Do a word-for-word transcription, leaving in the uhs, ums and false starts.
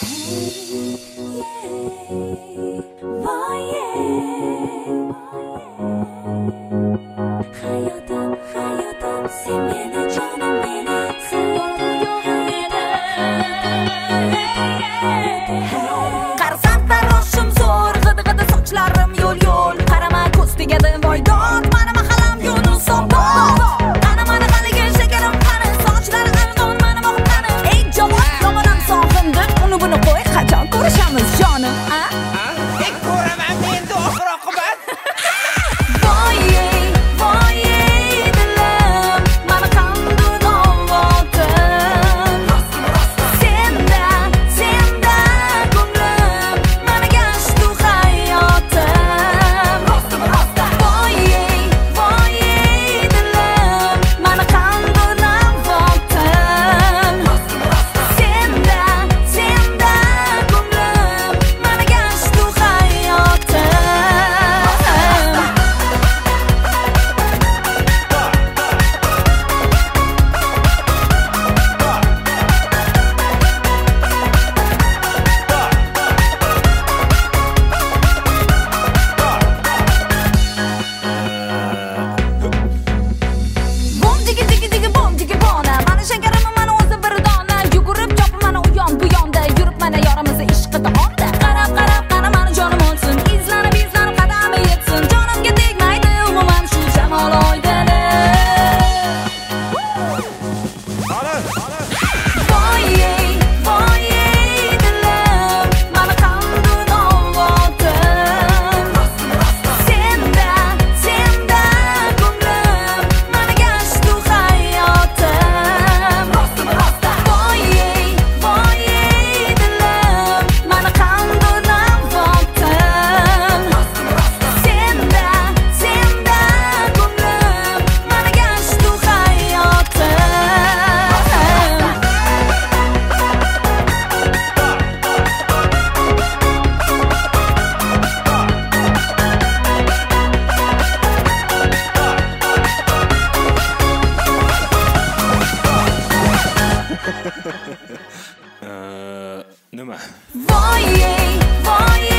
Hayotim, hayotim, sen meni, jonim meni, qarasam taroshim zo'r, g'idi-g'idi sochlarim yo'l-yo'l, qarama ko'z tegadi voydod, mana mahallam yo'lin sobot. Qani mana haliga shakarim qani, sochlari arzon mana mo'qani. Ey javob, yomonam sog'indim, uni buni qo'y, qachon ko'rishamiz jonim, a? Ey ko'raman men oxir oqibat. Nima? Voy, voy